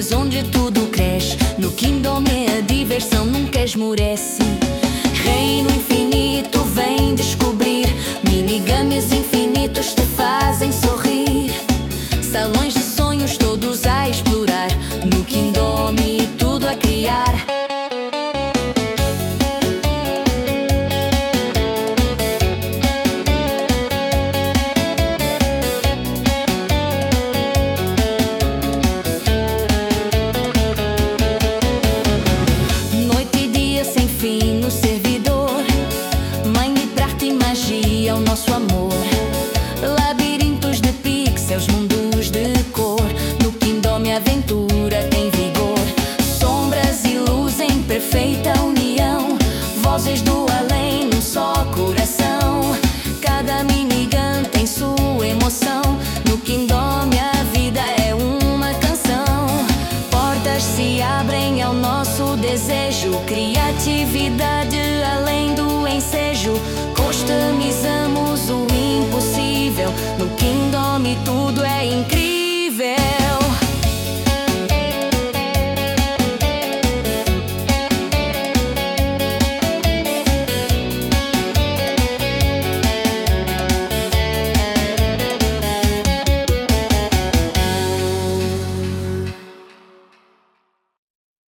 Mundos onde tudo cresce. No Kingdom a diversão nunca esmorece. Reino infinito vem descobrir. Minigames infinitos te fazem sorrir. Salões de sonhos todos a explorar. No Kingdom tudo a criar. Noite e dia sem fim no servidor. Minecraft e magia, o nosso amor. Labirintos de pixels, mundos de cor. No Kingdom a aventura tem vigor. Sombras e luz em perfeita união. Vozes do além num só coração. Cada minigun tem sua emoção. No Kingdom a vida é uma canção. Portas se abrem ao nosso desejo. Criatividade além